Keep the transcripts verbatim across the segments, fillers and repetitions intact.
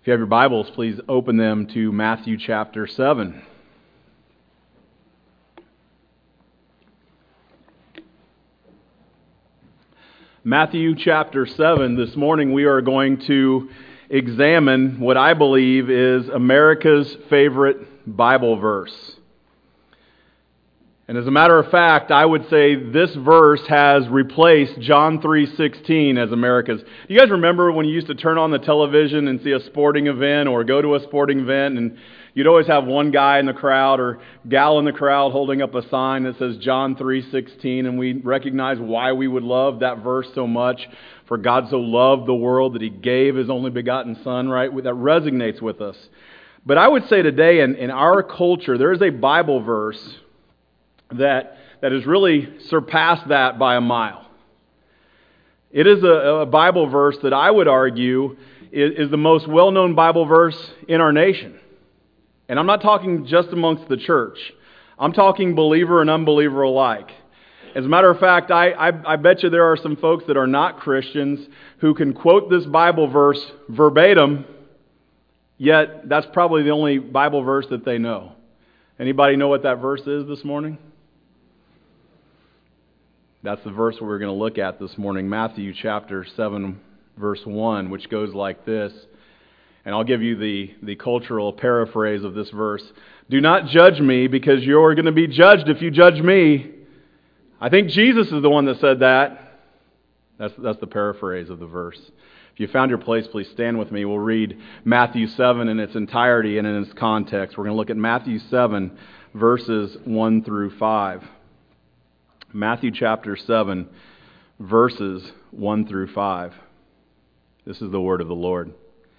If you have your Bibles, please open them to Matthew chapter seven. Matthew chapter seven. This morning we are going to examine what I believe is America's favorite Bible verse. And as a matter of fact, I would say this verse has replaced John three sixteen as America's. You guys remember when you used to turn on the television and see a sporting event or go to a sporting event, and you'd always have one guy in the crowd or gal in the crowd holding up a sign that says John three sixteen, and we recognize why we would love that verse so much. For God so loved the world that He gave His only begotten Son, right? That resonates with us. But I would say today in, in our culture, there is a Bible verse that that has really surpassed that by a mile. It is a, a Bible verse that I would argue is, is the most well-known Bible verse in our nation. And I'm not talking just amongst the church. I'm talking believer and unbeliever alike. As a matter of fact, I, I, I bet you there are some folks that are not Christians who can quote this Bible verse verbatim, yet that's probably the only Bible verse that they know. Anybody know what that verse is this morning? That's the verse we're going to look at this morning, Matthew chapter seven, verse one, which goes like this. And I'll give you the, the cultural paraphrase of this verse. Do not judge me, because you're going to be judged if you judge me. I think Jesus is the one that said that. That's, that's the paraphrase of the verse. If you found your place, please stand with me. We'll read Matthew seven in its entirety and in its context. We're going to look at Matthew seven, verses one through five. Matthew chapter seven, verses one through five. This is the word of the Lord.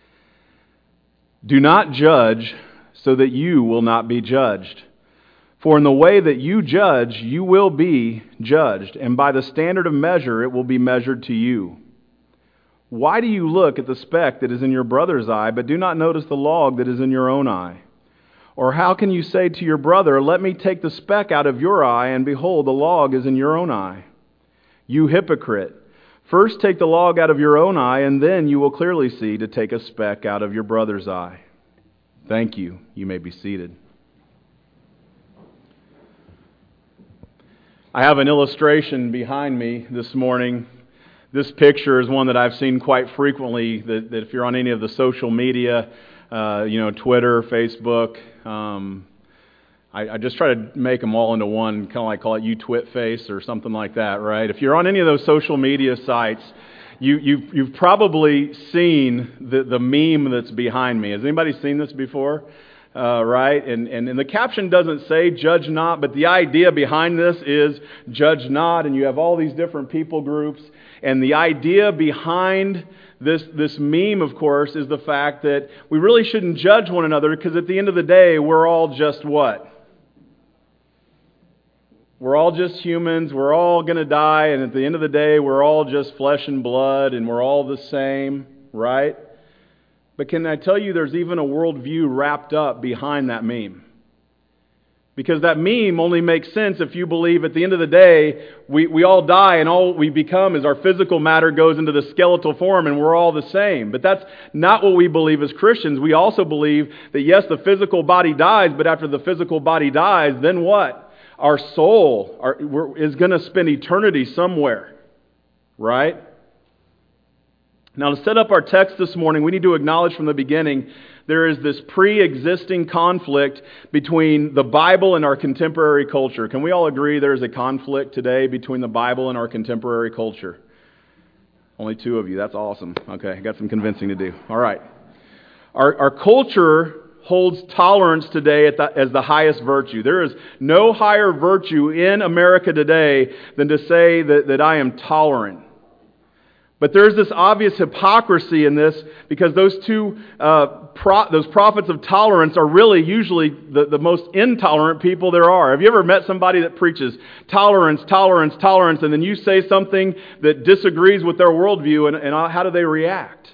Do not judge, so that you will not be judged. For in the way that you judge, you will be judged, and by the standard of measure it will be measured to you. Why do you look at the speck that is in your brother's eye, but do not notice the log that is in your own eye? Or how can you say to your brother, let me take the speck out of your eye, and behold, the log is in your own eye? You hypocrite! First take the log out of your own eye, and then you will clearly see to take a speck out of your brother's eye. Thank you. You may be seated. I have an illustration behind me this morning. This picture is one that I've seen quite frequently, that, that if you're on any of the social media, uh, you know, Twitter, Facebook, um, I, I just try to make them all into one, kind of like call it you twit face or something like that, right? If you're on any of those social media sites, you, you've, you've probably seen the, the meme that's behind me. Has anybody seen this before? Uh, right? And, and, and the caption doesn't say judge not, but the idea behind this is judge not, and you have all these different people groups. And the idea behind this, this meme, of course, is the fact that we really shouldn't judge one another, because at the end of the day, we're all just what? We're all just humans, we're all going to die, and at the end of the day, we're all just flesh and blood, and we're all the same, right? But can I tell you, there's even a worldview wrapped up behind that meme? Because that meme only makes sense if you believe at the end of the day, we, we all die, and all we become is our physical matter goes into the skeletal form, and we're all the same. But that's not what we believe as Christians. We also believe that yes, the physical body dies, but after the physical body dies, then what? Our soul are, we're, is going to spend eternity somewhere, right? Now, to set up our text this morning, we need to acknowledge from the beginning there is this pre-existing conflict between the Bible and our contemporary culture. Can we all agree there is a conflict today between the Bible and our contemporary culture? Only two of you. That's awesome. Okay, I got some convincing to do. All right. Our, our culture holds tolerance today at the, as the highest virtue. There is no higher virtue in America today than to say that, that I am tolerant. But there's this obvious hypocrisy in this, because those two, uh, pro- those prophets of tolerance are really usually the, the most intolerant people there are. Have you ever met somebody that preaches tolerance, tolerance, tolerance, and then you say something that disagrees with their worldview, and, and how do they react?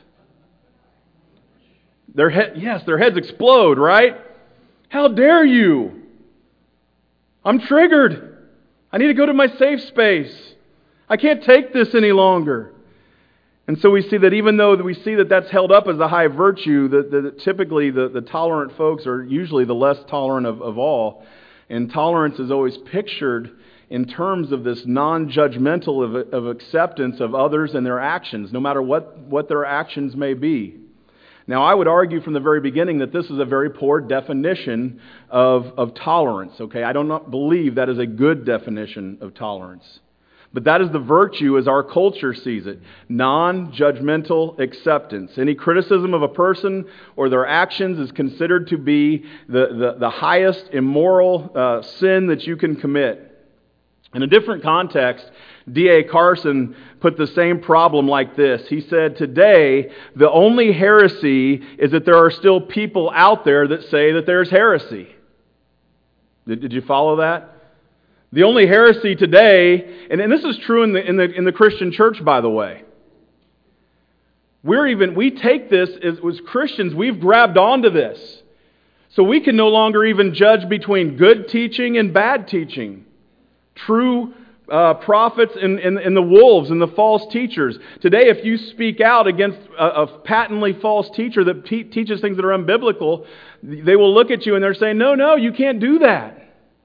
Their head, yes, their heads explode, right? How dare you? I'm triggered. I need to go to my safe space. I can't take this any longer. And so we see that even though we see that that's held up as a high virtue, that, that typically the, the tolerant folks are usually the less tolerant of, of all. And tolerance is always pictured in terms of this non-judgmental of, of acceptance of others and their actions, no matter what, what their actions may be. Now, I would argue from the very beginning that this is a very poor definition of, of tolerance. Okay, I do not believe that is a good definition of tolerance. But that is the virtue as our culture sees it. Non-judgmental acceptance. Any criticism of a person or their actions is considered to be the, the, the highest immoral uh, sin that you can commit. In a different context, D A Carson put the same problem like this. He said, today, the only heresy is that there are still people out there that say that there's heresy. Did, did you follow that? The only heresy today, and, and this is true in the, in the in the Christian church, by the way. We're even we take this as, as Christians, we've grabbed onto this. So we can no longer even judge between good teaching and bad teaching. True uh, prophets and, and, and the wolves and the false teachers. Today, if you speak out against a, a patently false teacher that te- teaches things that are unbiblical, they will look at you and they're saying, no, no, you can't do that.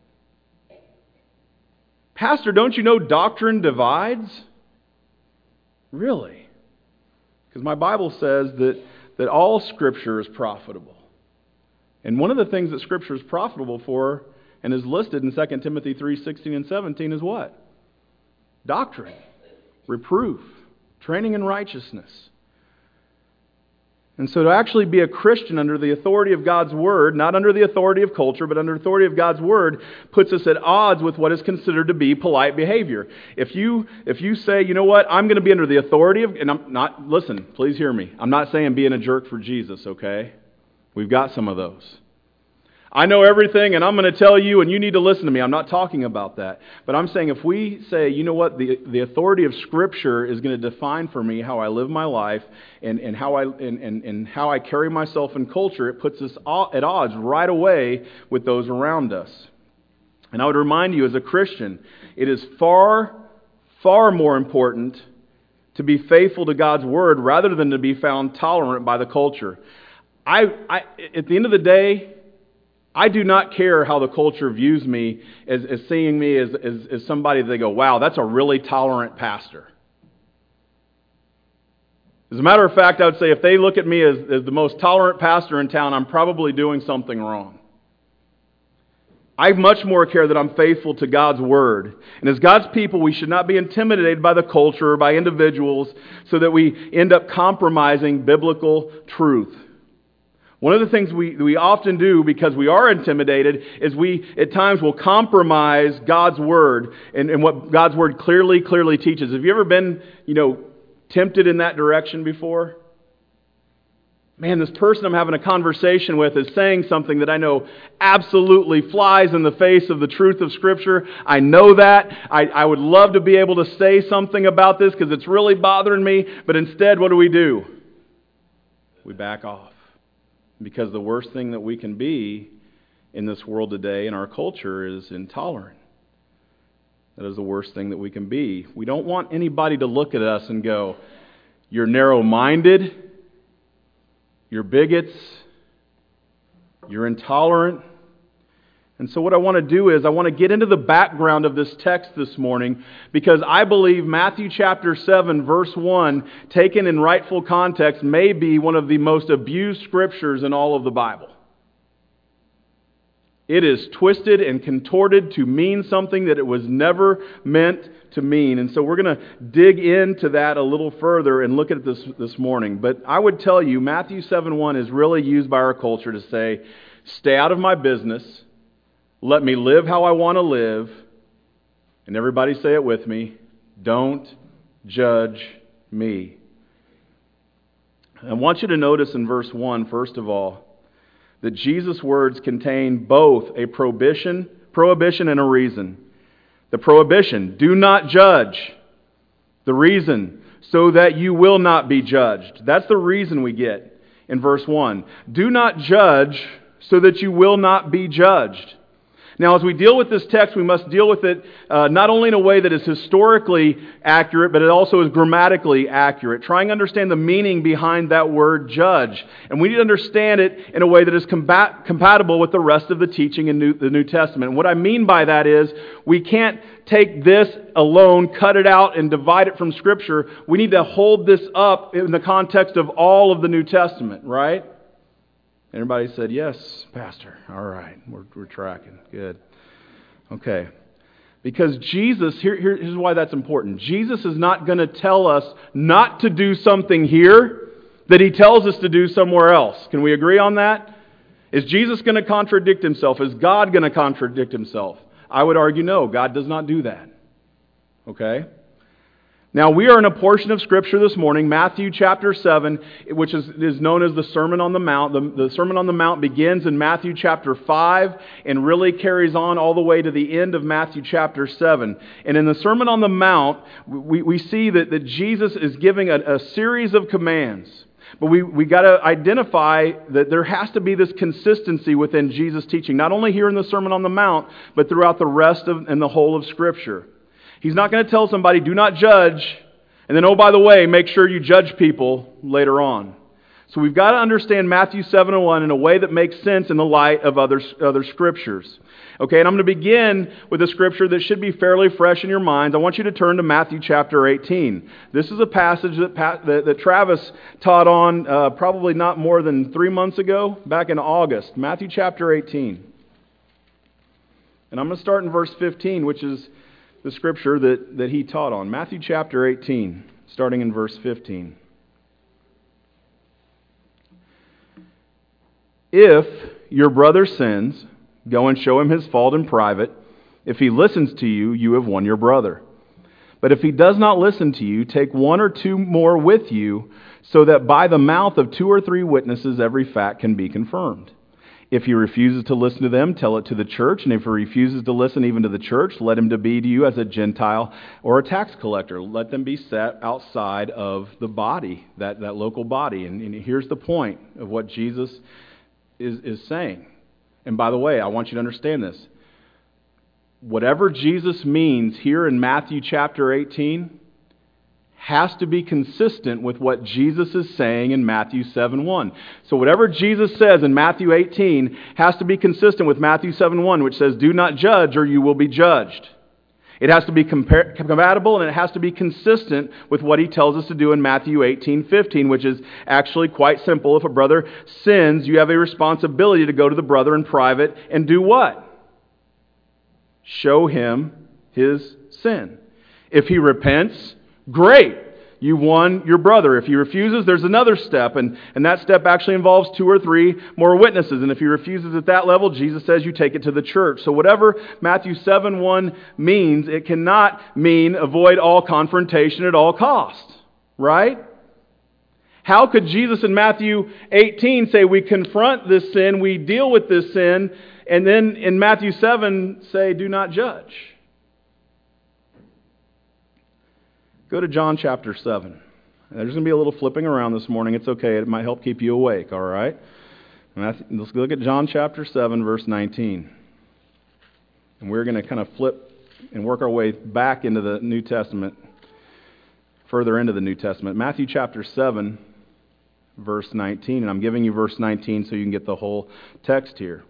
Pastor, don't you know doctrine divides? Really? Because my Bible says that, that all Scripture is profitable. And one of the things that Scripture is profitable for and is listed in Second Timothy three sixteen and seventeen is what? Doctrine, reproof, training in righteousness. And so to actually be a Christian under the authority of God's Word, not under the authority of culture, but under the authority of God's Word, puts us at odds with what is considered to be polite behavior. If you if you say, you know what, I'm going to be under the authority of, and I'm not, listen, please hear me. I'm not saying being a jerk for Jesus, okay? We've got some of those. I know everything and I'm going to tell you and you need to listen to me. I'm not talking about that. But I'm saying if we say, you know what, the, the authority of Scripture is going to define for me how I live my life and, and, how I, and, and, and how I carry myself in culture, it puts us at odds right away with those around us. And I would remind you as a Christian, it is far, far more important to be faithful to God's Word rather than to be found tolerant by the culture. I, I at the end of the day, I do not care how the culture views me as, as seeing me as, as, as somebody that they go, wow, that's a really tolerant pastor. As a matter of fact, I would say if they look at me as, as the most tolerant pastor in town, I'm probably doing something wrong. I much more care that I'm faithful to God's Word. And as God's people, we should not be intimidated by the culture or by individuals so that we end up compromising biblical truth. One of the things we, we often do because we are intimidated is we at times will compromise God's Word and, and what God's Word clearly, clearly teaches. Have you ever been, you know, tempted in that direction before? Man, this person I'm having a conversation with is saying something that I know absolutely flies in the face of the truth of Scripture. I know that. I, I would love to be able to say something about this because it's really bothering me. But instead, what do we do? We back off. Because the worst thing that we can be in this world today, in our culture, is intolerant. That is the worst thing that we can be. We don't want anybody to look at us and go, you're narrow-minded, you're bigots, you're intolerant. And so what I want to do is I want to get into the background of this text this morning because I believe Matthew chapter seven verse one, taken in rightful context, may be one of the most abused scriptures in all of the Bible. It is twisted and contorted to mean something that it was never meant to mean. And so we're going to dig into that a little further and look at this this morning. But I would tell you Matthew seven one is really used by our culture to say, stay out of my business. Let me live how I want to live. And everybody say it with me. Don't judge me. I want you to notice in verse one, first of all, that Jesus' words contain both a prohibition, prohibition and a reason. The prohibition, do not judge. The reason, so that you will not be judged. That's the reason we get in verse one. Do not judge so that you will not be judged. Now, as we deal with this text, we must deal with it uh, not only in a way that is historically accurate, but it also is grammatically accurate. Trying to understand the meaning behind that word judge. And we need to understand it in a way that is combat- compatible with the rest of the teaching in New- the New Testament. And what I mean by that is, we can't take this alone, cut it out, and divide it from Scripture. We need to hold this up in the context of all of the New Testament, right? Everybody said, yes, Pastor. All right, we're, we're tracking. Good. Okay. Because Jesus, here, here's why that's important. Jesus is not going to tell us not to do something here that He tells us to do somewhere else. Can we agree on that? Is Jesus going to contradict Himself? Is God going to contradict Himself? I would argue no, God does not do that. Okay? Now, we are in a portion of Scripture this morning, Matthew chapter seven, which is, is known as the Sermon on the Mount. The, the Sermon on the Mount begins in Matthew chapter five and really carries on all the way to the end of Matthew chapter seven. And in the Sermon on the Mount, we, we see that, that Jesus is giving a, a series of commands. But we we got to identify that there has to be this consistency within Jesus' teaching, not only here in the Sermon on the Mount, but throughout the rest of and the whole of Scripture. He's not going to tell somebody, do not judge, and then, oh, by the way, make sure you judge people later on. So we've got to understand Matthew seven and one in a way that makes sense in the light of other, other Scriptures. Okay, and I'm going to begin with a Scripture that should be fairly fresh in your minds. I want you to turn to Matthew chapter eighteen. This is a passage that, that, that Travis taught on uh, probably not more than three months ago, back in August. Matthew chapter eighteen. And I'm going to start in verse fifteen, which is the Scripture that, that he taught on. Matthew chapter eighteen, starting in verse fifteen. If your brother sins, go and show him his fault in private. If he listens to you, you have won your brother. But if he does not listen to you, take one or two more with you, so that by the mouth of two or three witnesses every fact can be confirmed. If he refuses to listen to them, tell it to the church. And if he refuses to listen even to the church, let him to be to you as a Gentile or a tax collector. Let them be set outside of the body, that, that local body. And, and here's the point of what Jesus is, is saying. And by the way, I want you to understand this. Whatever Jesus means here in Matthew chapter eighteen has to be consistent with what Jesus is saying in Matthew seven one. So whatever Jesus says in Matthew eighteen has to be consistent with Matthew seven one, which says, do not judge or you will be judged. It has to be compar- compatible and it has to be consistent with what he tells us to do in Matthew eighteen fifteen, which is actually quite simple. If a brother sins, you have a responsibility to go to the brother in private and do what? Show him his sin. If he repents, great. You won your brother. If he refuses, there's another step, and, and that step actually involves two or three more witnesses. And if he refuses at that level, Jesus says you take it to the church. So whatever Matthew seven one means, it cannot mean avoid all confrontation at all costs. Right? How could Jesus in Matthew eighteen say we confront this sin, we deal with this sin, and then in Matthew seven say do not judge? Go to John chapter seven. There's going to be a little flipping around this morning. It's okay. It might help keep you awake, all right? Let's look at John chapter seven, verse nineteen. And we're going to kind of flip and work our way back into the New Testament, further into the New Testament. Matthew chapter seven, verse nineteen. And I'm giving you verse nineteen so you can get the whole text here.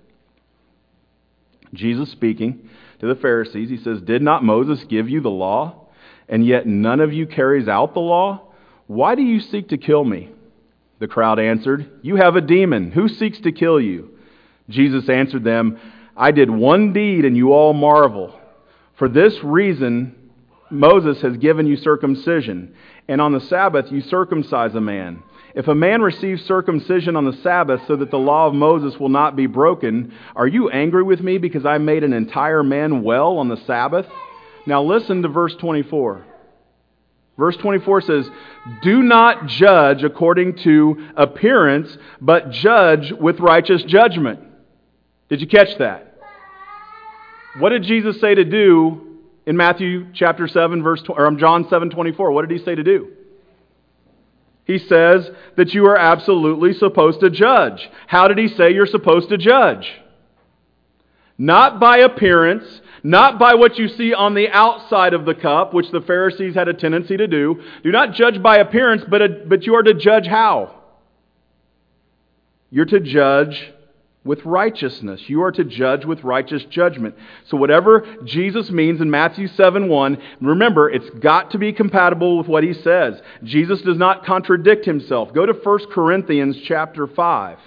Jesus speaking to the Pharisees, he says, did not Moses give you the law? And yet none of you carries out the law? Why do you seek to kill me? The crowd answered, you have a demon. Who seeks to kill you? Jesus answered them, I did one deed and you all marvel. For this reason Moses has given you circumcision, and on the Sabbath you circumcise a man. If a man receives circumcision on the Sabbath so that the law of Moses will not be broken, are you angry with me because I made an entire man well on the Sabbath? Now listen to verse twenty-four. Verse twenty-four says, do not judge according to appearance, but judge with righteous judgment. Did you catch that? What did Jesus say to do in Matthew chapter seven, verse or John seven twenty-four? What did he say to do? He says that you are absolutely supposed to judge. How did he say you're supposed to judge? Not by appearance, not by what you see on the outside of the cup, which the Pharisees had a tendency to do. Do not judge by appearance, but, a, but you are to judge how? You're to judge with righteousness. You are to judge with righteous judgment. So whatever Jesus means in Matthew seven one, remember, it's got to be compatible with what He says. Jesus does not contradict Himself. Go to First Corinthians chapter five.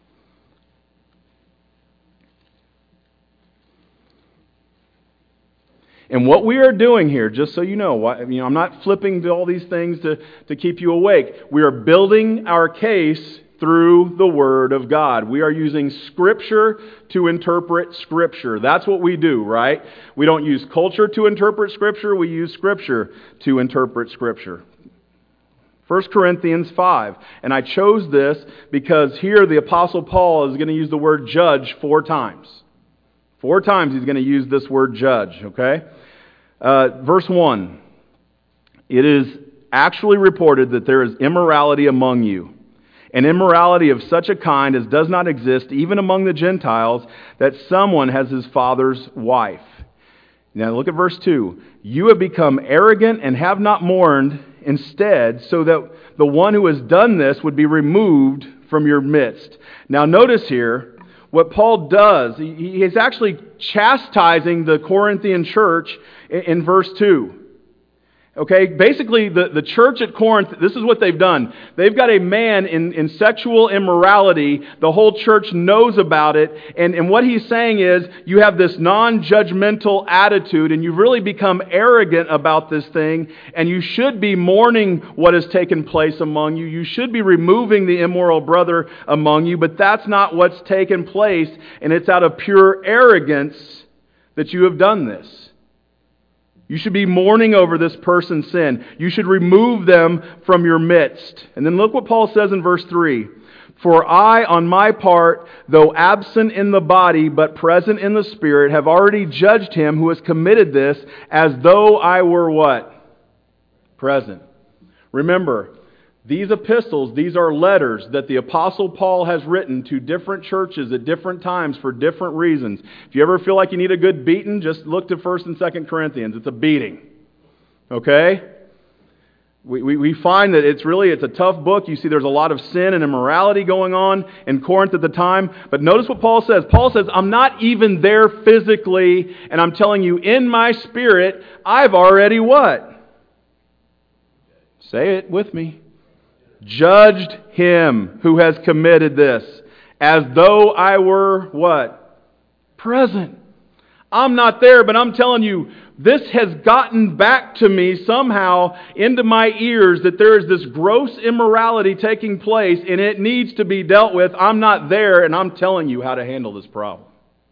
And what we are doing here, just so you know, you know, I'm not flipping to all these things to, to keep you awake. We are building our case through the Word of God. We are using Scripture to interpret Scripture. That's what we do, right? We don't use culture to interpret Scripture. We use Scripture to interpret Scripture. First Corinthians five. And I chose this because here the Apostle Paul is going to use the word judge four times. Four times he's going to use this word judge, okay? Uh, verse one. It is actually reported that there is immorality among you, an immorality of such a kind as does not exist even among the Gentiles, that someone has his father's wife. Now look at verse two. You have become arrogant and have not mourned instead, so that the one who has done this would be removed from your midst. Now notice here, what Paul does, he is actually chastising the Corinthian church in verse two. Okay, basically the, the church at Corinth, this is what they've done. They've got a man in, in sexual immorality. The whole church knows about it. And, and what he's saying is, you have this non-judgmental attitude and you've really become arrogant about this thing. And you should be mourning what has taken place among you. You should be removing the immoral brother among you. But that's not what's taken place. And it's out of pure arrogance that you have done this. You should be mourning over this person's sin. You should remove them from your midst. And then look what Paul says in verse three. For I, on my part, though absent in the body, but present in the Spirit, have already judged him who has committed this, as though I were what? Present. Remember, these epistles, these are letters that the Apostle Paul has written to different churches at different times for different reasons. If you ever feel like you need a good beating, just look to First and Second Corinthians. It's a beating. Okay? We, we, we find that it's really, it's a tough book. You see there's a lot of sin and immorality going on in Corinth at the time. But notice what Paul says. Paul says, I'm not even there physically, and I'm telling you, in my spirit, I've already what? Say it with me. Judged him who has committed this, as though I were what? Present. I'm not there, but I'm telling you, this has gotten back to me somehow into my ears that there is this gross immorality taking place and it needs to be dealt with. I'm not there, and I'm telling you how to handle this problem.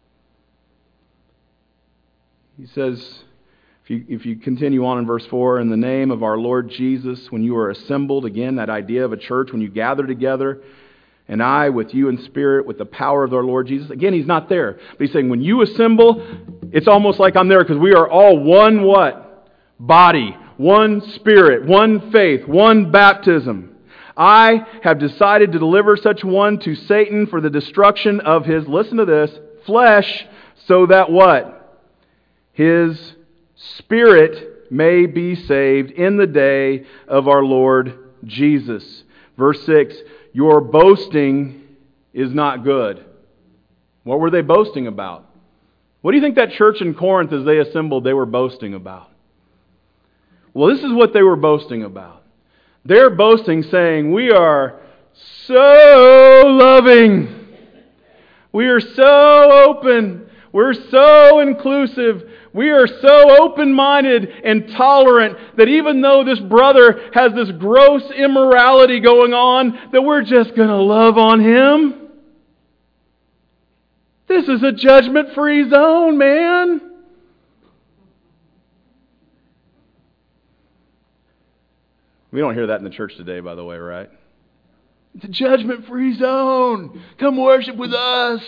He says, If you, if you continue on in verse four, in the name of our Lord Jesus, when you are assembled, again, that idea of a church, when you gather together, and I with you in spirit, with the power of our Lord Jesus. Again, he's not there. But he's saying, when you assemble, it's almost like I'm there because we are all one what? Body, one spirit, one faith, one baptism. I have decided to deliver such one to Satan for the destruction of his, listen to this, flesh, so that what? His spirit may be saved in the day of our Lord Jesus. Verse six, your boasting is not good. What were they boasting about? What do you think that church in Corinth, as they assembled, they were boasting about? Well, this is what they were boasting about. They're boasting, saying, we are so loving. We are so open. We're so inclusive. We are so open-minded and tolerant that even though this brother has this gross immorality going on, that we're just going to love on him. This is a judgment-free zone, man. We don't hear that in the church today, by the way, right? It's a judgment-free zone. Come worship with us.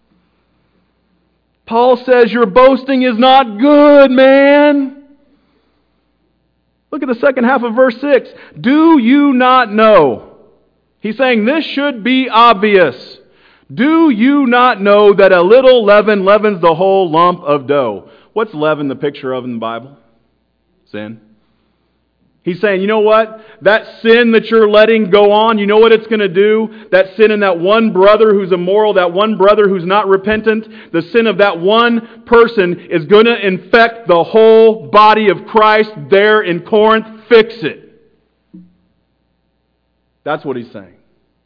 Paul says your boasting is not good, man. Look at the second half of verse six. Do you not know? He's saying this should be obvious. Do you not know that a little leaven leavens the whole lump of dough? What's leaven the picture of in the Bible? Sin. He's saying, you know what? That sin that you're letting go on, you know what it's going to do? That sin in that one brother who's immoral, that one brother who's not repentant, the sin of that one person is going to infect the whole body of Christ there in Corinth. Fix it. That's what he's saying.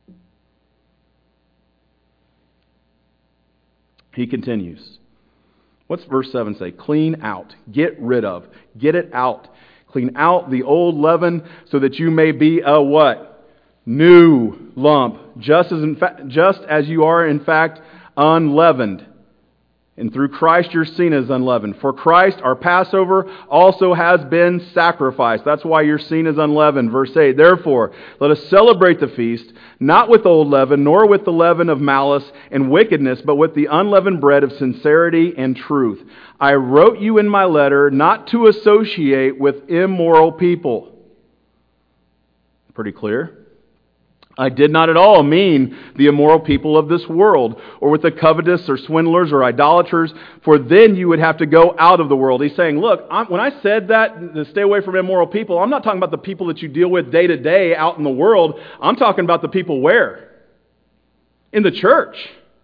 He continues. What's verse seven say? Clean out. Get rid of. Get it out. Clean out the old leaven so that you may be a what? New lump. Just as in fa- just as you are in fact unleavened. And through Christ you're seen as unleavened. For Christ, our Passover, also has been sacrificed. That's why you're seen as unleavened. Verse eight, therefore, let us celebrate the feast, not with old leaven, nor with the leaven of malice and wickedness, but with the unleavened bread of sincerity and truth. I wrote you in my letter not to associate with immoral people. Pretty clear. I did not at all mean the immoral people of this world, or with the covetous or swindlers or idolaters, for then you would have to go out of the world. He's saying, look, I'm, when I said that, to stay away from immoral people, I'm not talking about the people that you deal with day to day out in the world. I'm talking about the people where? In the church.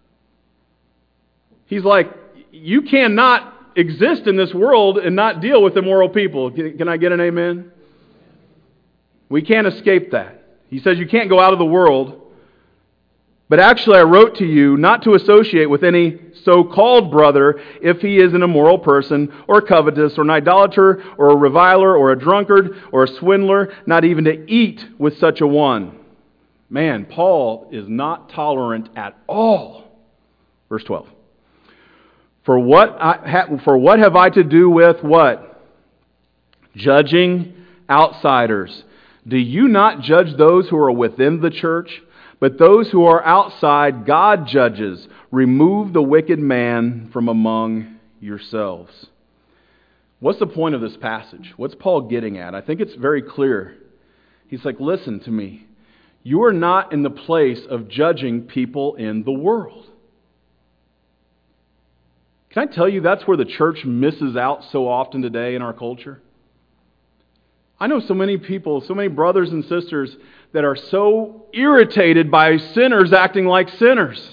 He's like, you cannot exist in this world and not deal with immoral people. Can, can I get an amen? We can't escape that. He says you can't go out of the world. But actually I wrote to you not to associate with any so-called brother if he is an immoral person or covetous or an idolater or a reviler or a drunkard or a swindler, not even to eat with such a one. Man, Paul is not tolerant at all. Verse twelve. For what, I ha- for what have I to do with what? Judging outsiders. Do you not judge those who are within the church? But those who are outside, God judges. Remove the wicked man from among yourselves. What's the point of this passage? What's Paul getting at? I think it's very clear. He's like, listen to me. You are not in the place of judging people in the world. Can I tell you that's where the church misses out so often today in our culture? I know so many people, so many brothers and sisters that are so irritated by sinners acting like sinners.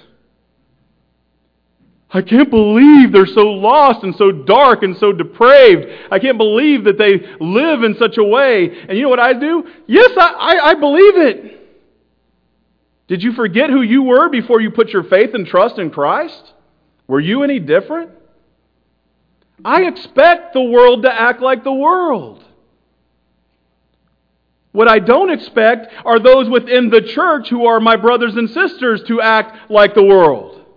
I can't believe they're so lost and so dark and so depraved. I can't believe that they live in such a way. And you know what I do? Yes, I, I, I believe it. Did you forget who you were before you put your faith and trust in Christ? Were you any different? I expect the world to act like the world. What I don't expect are those within the church who are my brothers and sisters to act like the world.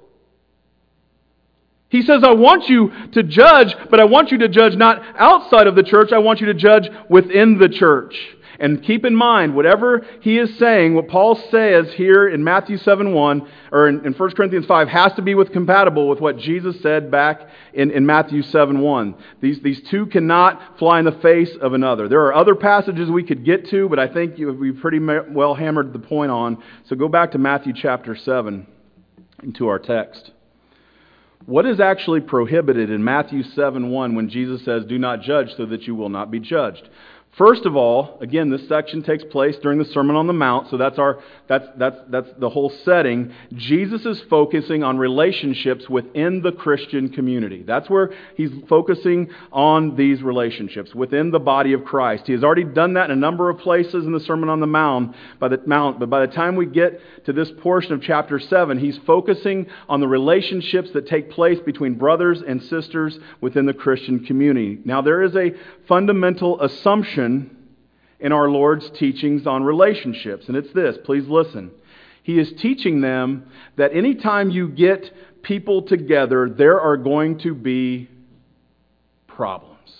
He says, I want you to judge, but I want you to judge not outside of the church. I want you to judge within the church. And keep in mind, whatever he is saying, what Paul says here in Matthew seven one, or in, in First Corinthians five, has to be with compatible with what Jesus said back in, in Matthew seven one. These, these two cannot fly in the face of another. There are other passages we could get to, but I think you, we've pretty well hammered the point on. So go back to Matthew chapter seven, into our text. What is actually prohibited in Matthew seven one when Jesus says, do not judge so that you will not be judged? First of all, again, this section takes place during the Sermon on the Mount, so that's our that's that's that's the whole setting. Jesus is focusing on relationships within the Christian community. That's where he's focusing on these relationships within the body of Christ. He has already done that in a number of places in the Sermon on the Mount, by the Mount, but by the time we get to this portion of chapter seven, he's focusing on the relationships that take place between brothers and sisters within the Christian community. Now, there is a fundamental assumption in our Lord's teachings on relationships, and it's this. Please listen. He is teaching them that anytime you get people together, there are going to be problems.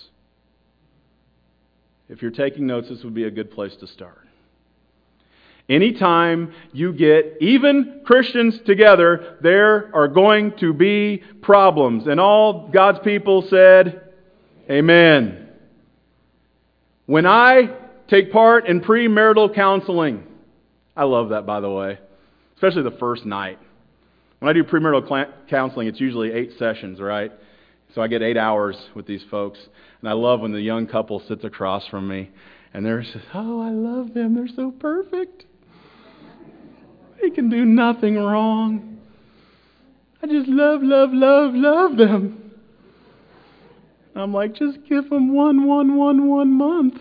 If you're taking notes, this would be a good place to start. Anytime you get even Christians together, there are going to be problems. And all God's people said, amen. When I take part in premarital counseling, I love that, by the way, especially the first night. When I do premarital cl- counseling, it's usually eight sessions, right? So I get eight hours with these folks. And I love when the young couple sits across from me and they're just, oh, I love them. They're so perfect. They can do nothing wrong. I just love, love, love, love them. I'm like, just give them one, one, one, one month.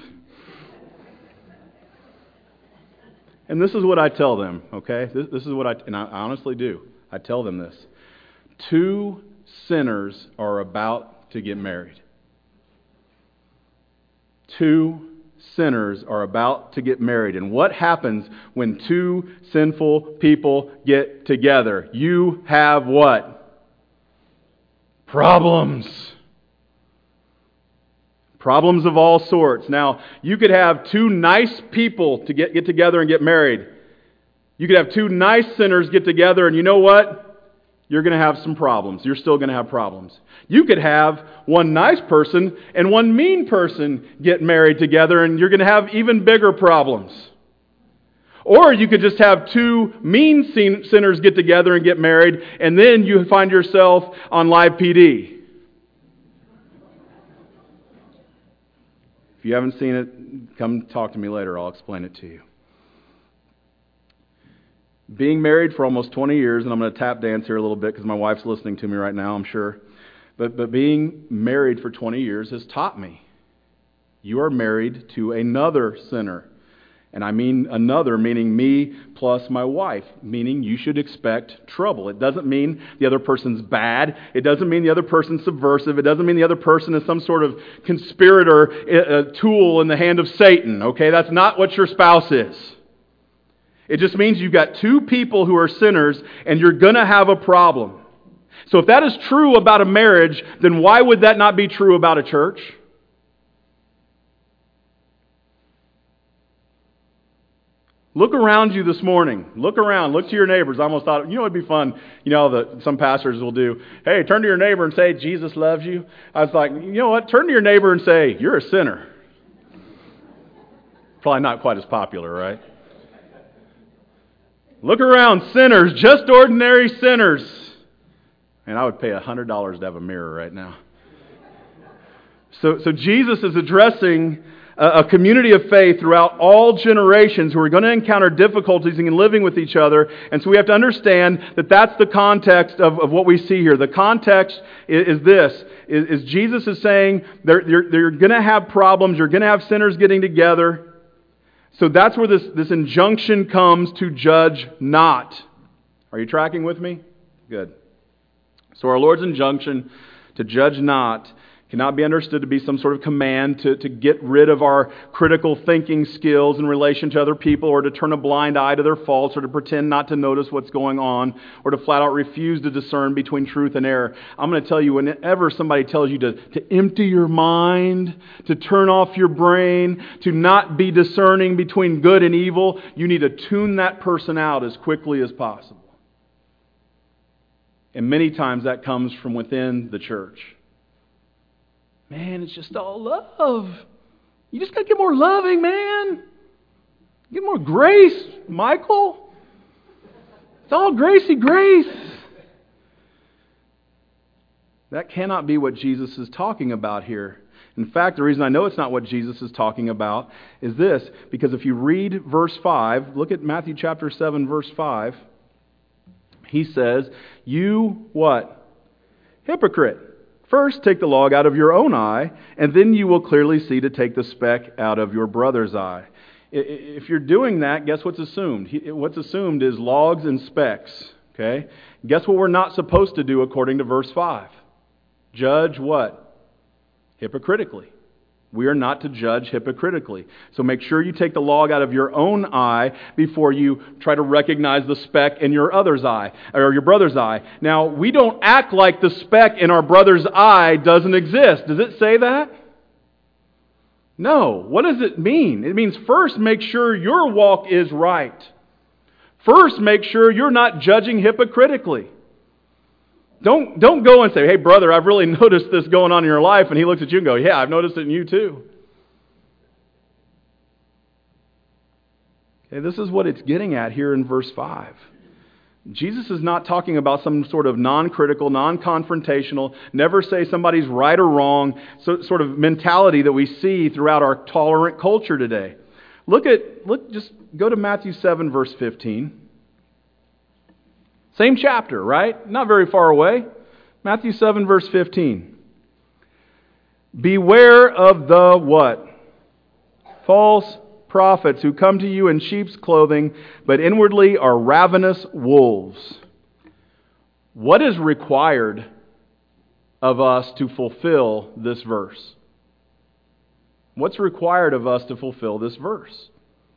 And this is what I tell them, okay? This, this is what I, and I honestly do. I tell them this. Two sinners are about to get married. Two sinners are about to get married. And what happens when two sinful people get together? You have what? Problems. Problems of all sorts. Now, you could have two nice people to get, get together and get married. You could have two nice sinners get together, and you know what? You're going to have some problems. You're still going to have problems. You could have one nice person and one mean person get married together, and you're going to have even bigger problems. Or you could just have two mean sin- sinners get together and get married, and then you find yourself on live P D. If you haven't seen it, come talk to me later. I'll explain it to you. Being married for almost twenty years, and I'm going to tap dance here a little bit because my wife's listening to me right now, I'm sure. But, but being married for twenty years has taught me. You are married to another sinner. And I mean another, meaning me plus my wife, meaning you should expect trouble. It doesn't mean the other person's bad. It doesn't mean the other person's subversive. It doesn't mean the other person is some sort of conspirator, a tool in the hand of Satan. Okay, that's not what your spouse is. It just means you've got two people who are sinners and you're going to have a problem. So if that is true about a marriage, then why would that not be true about a church? Look around you this morning. Look around. Look to your neighbors. I almost thought, you know, it'd be fun. You know, that some pastors will do, hey, turn to your neighbor and say, Jesus loves you. I was like, you know what? Turn to your neighbor and say, you're a sinner. Probably not quite as popular, right? Look around, sinners, just ordinary sinners. And I would pay one hundred dollars to have a mirror right now. So, so Jesus is addressing a community of faith throughout all generations who are going to encounter difficulties in living with each other. And so we have to understand that that's the context of, of what we see here. The context is, is this, is, is Jesus is saying they're, they're, they're going to have problems, you're going to have sinners getting together. So that's where this, this injunction comes to judge not. Are you tracking with me? Good. So our Lord's injunction to judge not cannot be understood to be some sort of command to, to get rid of our critical thinking skills in relation to other people, or to turn a blind eye to their faults, or to pretend not to notice what's going on, or to flat out refuse to discern between truth and error. I'm going to tell you, whenever somebody tells you to, to empty your mind, to turn off your brain, to not be discerning between good and evil, you need to tune that person out as quickly as possible. And many times that comes from within the church. Man, it's just all love. You just got to get more loving, man. Get more grace, Michael. It's all gracey grace. That cannot be what Jesus is talking about here. In fact, the reason I know it's not what Jesus is talking about is this, because if you read verse five, look at Matthew chapter seven, verse five. He says, you what? Hypocrite. First, take the log out of your own eye, and then you will clearly see to take the speck out of your brother's eye. If you're doing that, guess what's assumed? What's assumed is logs and specks. Okay? Guess what we're not supposed to do according to verse five? Judge what? Hypocritically. We are not to judge hypocritically. So make sure you take the log out of your own eye before you try to recognize the speck in your other's eye, or your brother's eye. Now, we don't act like the speck in our brother's eye doesn't exist. Does it say that? No. What does it mean? It means first make sure your walk is right. First make sure you're not judging hypocritically. Don't, don't go and say, hey, brother, I've really noticed this going on in your life. And he looks at you and goes, yeah, I've noticed it in you too. Okay, this is what it's getting at here in verse five. Jesus is not talking about some sort of non-critical, non-confrontational, never say somebody's right or wrong so, sort of mentality that we see throughout our tolerant culture today. Look at, look, just go to Matthew seven, verse fifteen. Same chapter, right? Not very far away. Matthew seven, verse fifteen. Beware of the what? False prophets who come to you in sheep's clothing, but inwardly are ravenous wolves. What is required of us to fulfill this verse? What's required of us to fulfill this verse?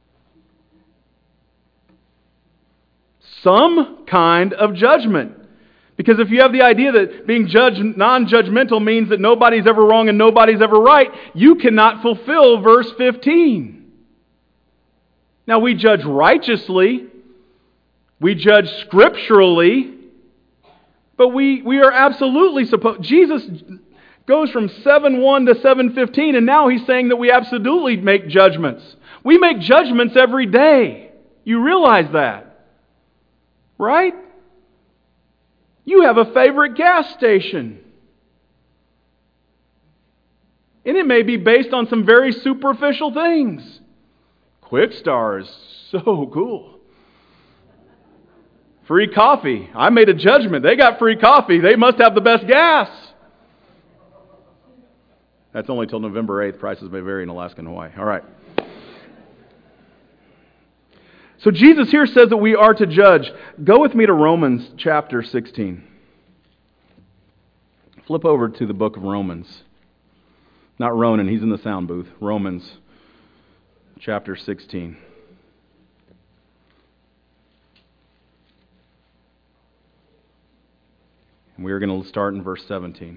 Some kind of judgment. Because if you have the idea that being judge, non-judgmental means that nobody's ever wrong and nobody's ever right, you cannot fulfill verse fifteen. Now, we judge righteously, we judge scripturally, but we, we are absolutely supposed... Jesus goes from seven one to seven fifteen, and now he's saying that we absolutely make judgments. We make judgments every day. You realize that, right? You have a favorite gas station. And it may be based on some very superficial things. Quickstar is so cool. Free coffee. I made a judgment. They got free coffee. They must have the best gas. That's only till November eighth. Prices may vary in Alaska and Hawaii. All right. So Jesus here says that we are to judge. Go with me to Romans chapter sixteen. Flip over to the book of Romans. Not Ronan, he's in the sound booth. Romans chapter sixteen. And we are going to start in verse seventeen.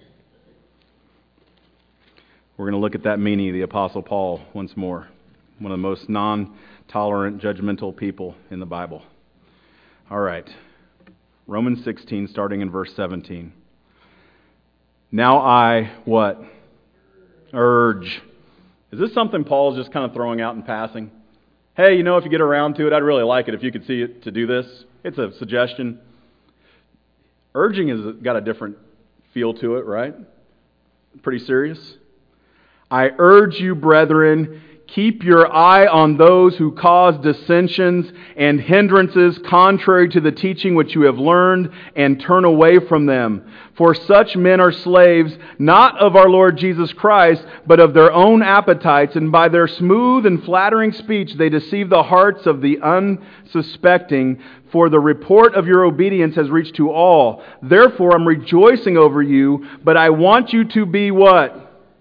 We're going to look at that meaning of the Apostle Paul once more. One of the most non-tolerant, judgmental people in the Bible. All right. Romans sixteen, starting in verse seventeen. Now I, what? Urge. Is this something Paul's just kind of throwing out in passing? Hey, you know, if you get around to it, I'd really like it if you could see it to do this. It's a suggestion. Urging has got a different feel to it, right? Pretty serious. I urge you, brethren, keep your eye on those who cause dissensions and hindrances contrary to the teaching which you have learned, and turn away from them. For such men are slaves, not of our Lord Jesus Christ, but of their own appetites, and by their smooth and flattering speech they deceive the hearts of the unsuspecting. For the report of your obedience has reached to all. Therefore I'm rejoicing over you, but I want you to be what?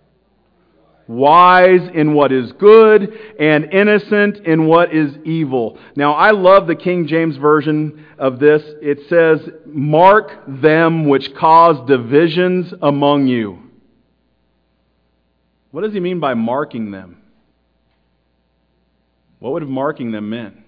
Wise in what is good and innocent in what is evil. Now, I love the King James Version of this. It says, mark them which cause divisions among you. What does he mean by marking them? What would marking them mean?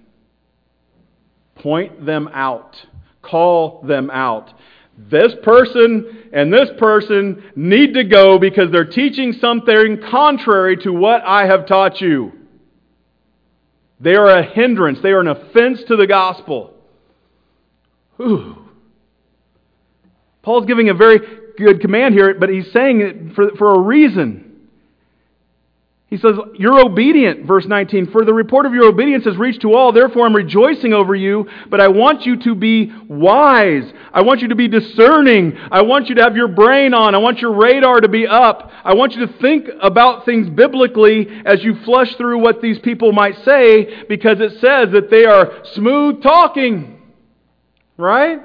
Point them out. Call them out. This person and this person need to go because they're teaching something contrary to what I have taught you. They are a hindrance. They are an offense to the gospel. Whew. Paul's giving a very good command here, but he's saying it for, for a reason. He says, you're obedient, verse nineteen, for the report of your obedience has reached to all, therefore I'm rejoicing over you, but I want you to be wise. I want you to be discerning. I want you to have your brain on. I want your radar to be up. I want you to think about things biblically as you flush through what these people might say, because it says that they are smooth talking. Right?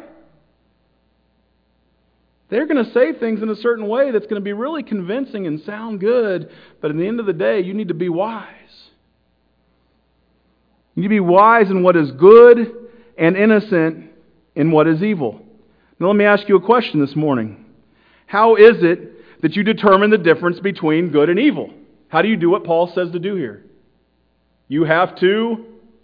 They're going to say things in a certain way that's going to be really convincing and sound good, but at the end of the day, you need to be wise. You need to be wise in what is good and innocent in what is evil. Now let me ask you a question this morning. How is it that you determine the difference between good and evil? How do you do what Paul says to do here? You have to...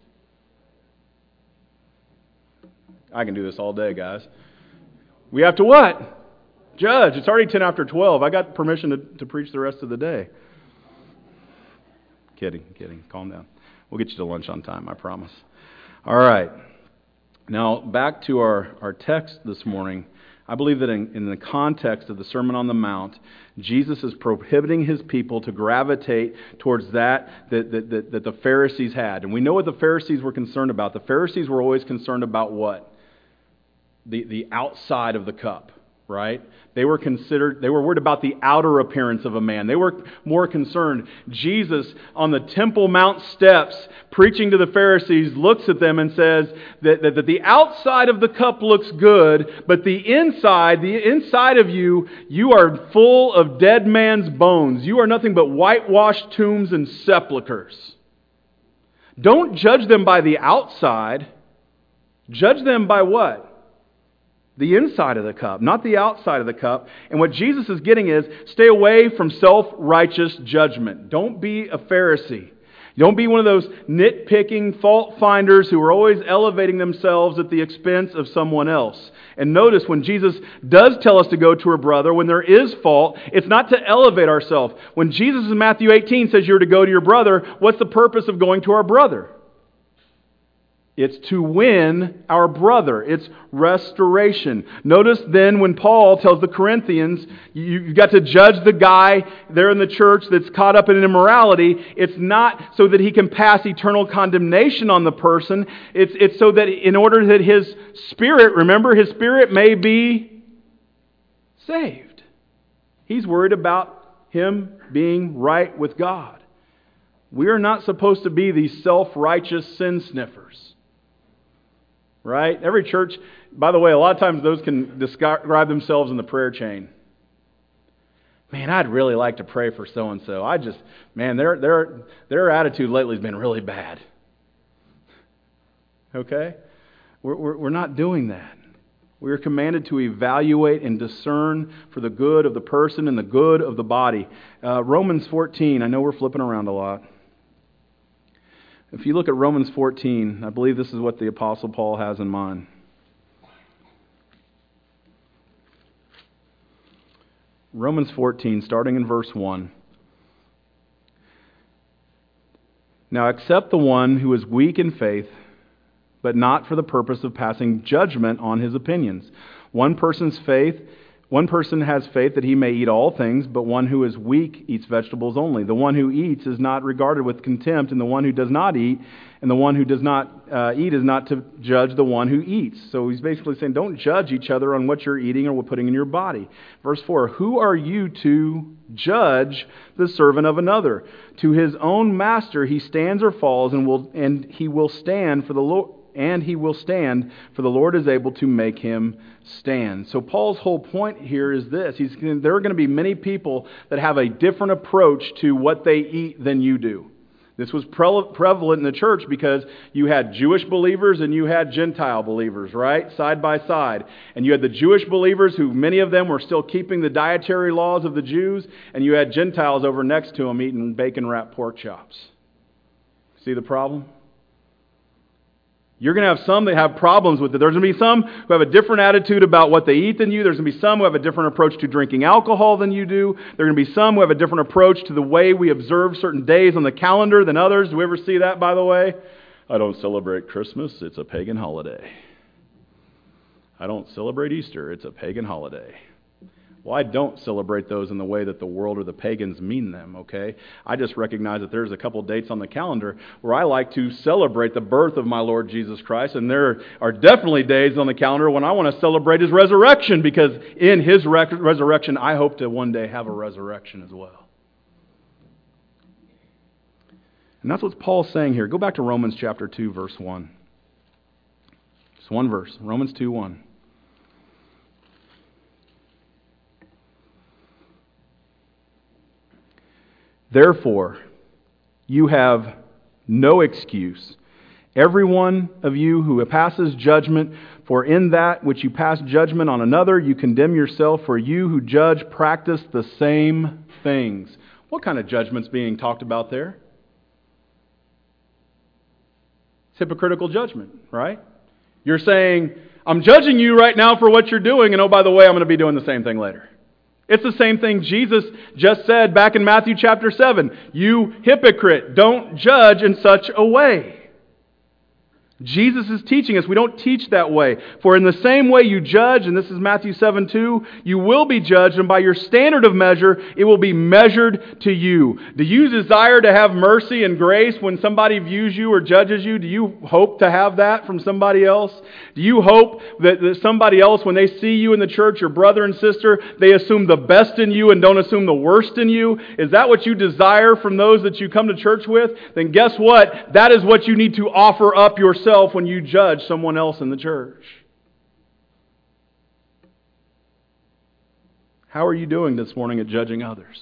I can do this all day, guys. We have to what? Judge. It's already ten after twelve. I got permission to, to preach the rest of the day. Kidding, kidding. Calm down. We'll get you to lunch on time, I promise. All right. Now, back to our, our text this morning. I believe that in, in the context of the Sermon on the Mount, Jesus is prohibiting his people to gravitate towards that that, that that that the Pharisees had. And we know what the Pharisees were concerned about. The Pharisees were always concerned about what? The, the outside of the cup, right? They were considered, they were worried about the outer appearance of a man. They were more concerned. Jesus, on the Temple Mount steps, preaching to the Pharisees, looks at them and says that, that, that the outside of the cup looks good, but the inside, the inside of you, you are full of dead man's bones. You are nothing but whitewashed tombs and sepulchres. Don't judge them by the outside. Judge them by what? The inside of the cup, not the outside of the cup. And what Jesus is getting is, stay away from self-righteous judgment. Don't be a Pharisee. Don't be one of those nitpicking fault finders who are always elevating themselves at the expense of someone else. And notice when Jesus does tell us to go to our brother, when there is fault, it's not to elevate ourselves. When Jesus in Matthew eighteen says you're to go to your brother, what's the purpose of going to our brother? It's to win our brother. It's restoration. Notice then when Paul tells the Corinthians, you've got to judge the guy there in the church that's caught up in immorality. It's not so that he can pass eternal condemnation on the person. It's, it's so that in order that his spirit, remember, his spirit may be saved. He's worried about him being right with God. We are not supposed to be these self-righteous sin sniffers. Right? Every church, by the way, a lot of times those can describe themselves in the prayer chain. Man, I'd really like to pray for so-and-so. I just, man, their their their attitude lately has been really bad. Okay? We're, we're, we're not doing that. We are commanded to evaluate and discern for the good of the person and the good of the body. Uh, Romans fourteen, I know we're flipping around a lot. If you look at Romans fourteen, I believe this is what the Apostle Paul has in mind. Romans fourteen, starting in verse one. Now accept the one who is weak in faith, but not for the purpose of passing judgment on his opinions. One person's faith One person has faith that he may eat all things, but one who is weak eats vegetables only. The one who eats is not regarded with contempt, and the one who does not eat, and the one who does not uh, eat is not to judge the one who eats. So he's basically saying, don't judge each other on what you're eating or what putting in your body. Verse four, who are you to judge the servant of another? To his own master he stands or falls, and will and he will stand for the Lord. And he will stand, for the Lord is able to make him stand. So Paul's whole point here is this. He's, there are going to be many people that have a different approach to what they eat than you do. This was pre- prevalent in the church because you had Jewish believers and you had Gentile believers, right? Side by side. And you had the Jewish believers who, many of them were still keeping the dietary laws of the Jews. And you had Gentiles over next to them eating bacon-wrapped pork chops. See the problem? You're going to have some that have problems with it. There's going to be some who have a different attitude about what they eat than you. There's going to be some who have a different approach to drinking alcohol than you do. There are going to be some who have a different approach to the way we observe certain days on the calendar than others. Do we ever see that, by the way? I don't celebrate Christmas. It's a pagan holiday. I don't celebrate Easter. It's a pagan holiday. Well, I don't celebrate those in the way that the world or the pagans mean them, okay? I just recognize that there's a couple dates on the calendar where I like to celebrate the birth of my Lord Jesus Christ, and there are definitely days on the calendar when I want to celebrate His resurrection, because in His rec- resurrection, I hope to one day have a resurrection as well. And that's what Paul's saying here. Go back to Romans chapter two, verse one. Just one verse, Romans two, one. Therefore, you have no excuse, every one of you who passes judgment, for in that which you pass judgment on another, you condemn yourself, for you who judge practice the same things. What kind of judgment's being talked about there? It's hypocritical judgment, right? You're saying, I'm judging you right now for what you're doing, and oh, by the way, I'm going to be doing the same thing later. It's the same thing Jesus just said back in Matthew chapter seven. You hypocrite, don't judge in such a way. Jesus is teaching us we don't teach that way. For in the same way you judge, and this is Matthew seven two, you will be judged, and by your standard of measure, it will be measured to you. Do you desire to have mercy and grace when somebody views you or judges you? Do you hope to have that from somebody else? Do you hope that, that somebody else, when they see you in the church, your brother and sister, they assume the best in you and don't assume the worst in you? Is that what you desire from those that you come to church with? Then guess what? That is what you need to offer up yourself when you judge someone else in the church. How are you doing this morning at judging others?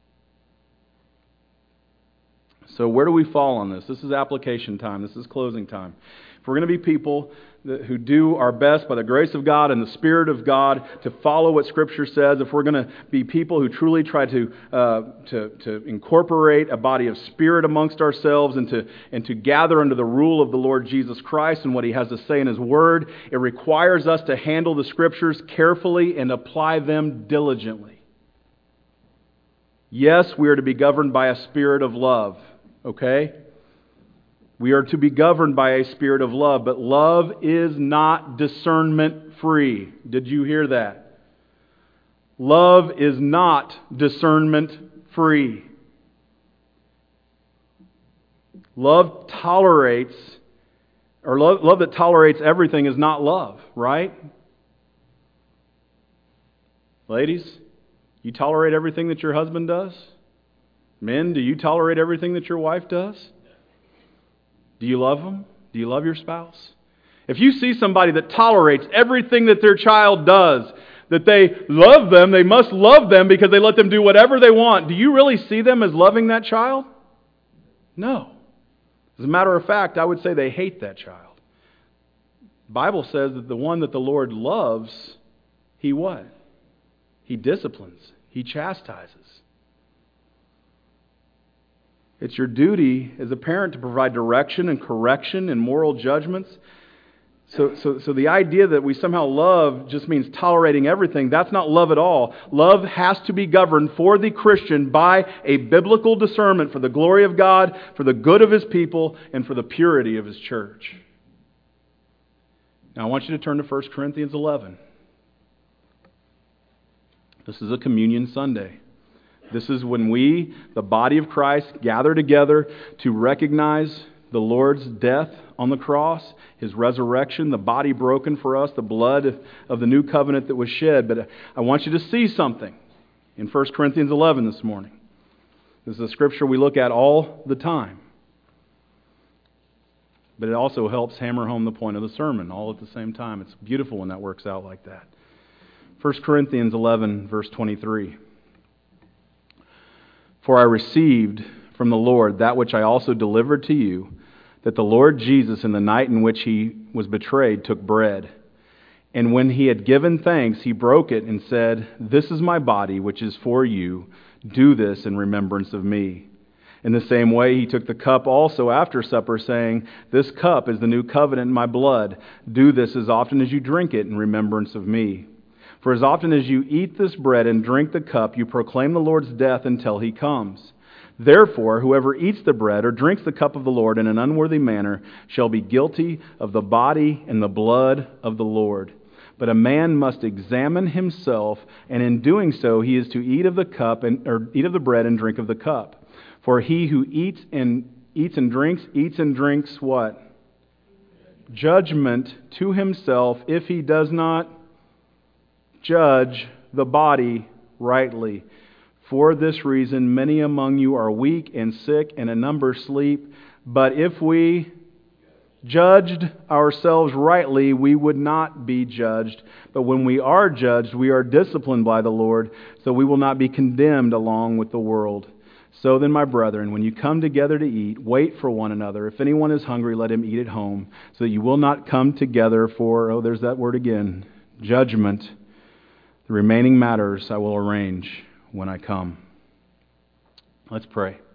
So where do we fall on this? This is application time. This is closing time. If we're going to be people that, who do our best by the grace of God and the Spirit of God to follow what Scripture says, if we're going to be people who truly try to, uh, to to incorporate a body of Spirit amongst ourselves and to, and to gather under the rule of the Lord Jesus Christ and what He has to say in His Word, it requires us to handle the Scriptures carefully and apply them diligently. Yes, we are to be governed by a spirit of love. Okay? We are to be governed by a spirit of love, but love is not discernment free. Did you hear that? Love is not discernment free. Love tolerates, or love, love that tolerates everything is not love, right? Ladies, you tolerate everything that your husband does? Men, do you tolerate everything that your wife does? Do you love them? Do you love your spouse? If you see somebody that tolerates everything that their child does, that they love them, they must love them because they let them do whatever they want, do you really see them as loving that child? No. As a matter of fact, I would say they hate that child. The Bible says that the one that the Lord loves, He what? He disciplines. He chastises. It's your duty as a parent to provide direction and correction and moral judgments. So, so, so the idea that we somehow love just means tolerating everything, that's not love at all. Love has to be governed for the Christian by a biblical discernment for the glory of God, for the good of His people, and for the purity of His church. Now I want you to turn to First Corinthians eleven. This is a communion Sunday. This is when we, the body of Christ, gather together to recognize the Lord's death on the cross, His resurrection, the body broken for us, the blood of the new covenant that was shed. But I want you to see something in First Corinthians eleven this morning. This is a scripture we look at all the time. But it also helps hammer home the point of the sermon all at the same time. It's beautiful when that works out like that. First Corinthians eleven, verse twenty-three. For I received from the Lord that which I also delivered to you, that the Lord Jesus, in the night in which He was betrayed, took bread. And when He had given thanks, He broke it and said, This is my body, which is for you. Do this in remembrance of me. In the same way, He took the cup also after supper, saying, This cup is the new covenant in my blood. Do this as often as you drink it in remembrance of me. For as often as you eat this bread and drink the cup, you proclaim the Lord's death until He comes. Therefore, whoever eats the bread or drinks the cup of the Lord in an unworthy manner shall be guilty of the body and the blood of the Lord. But a man must examine himself, and in doing so he is to eat of the cup and or eat of the bread and drink of the cup. For he who eats and eats and drinks, eats and drinks what? Judgment to himself if he does not judge the body rightly. For this reason, many among you are weak and sick, and a number sleep. But if we judged ourselves rightly, we would not be judged. But when we are judged, we are disciplined by the Lord, so we will not be condemned along with the world. So then, my brethren, when you come together to eat, wait for one another. If anyone is hungry, let him eat at home, so that you will not come together for, oh, there's that word again, judgment. The remaining matters I will arrange when I come. Let's pray.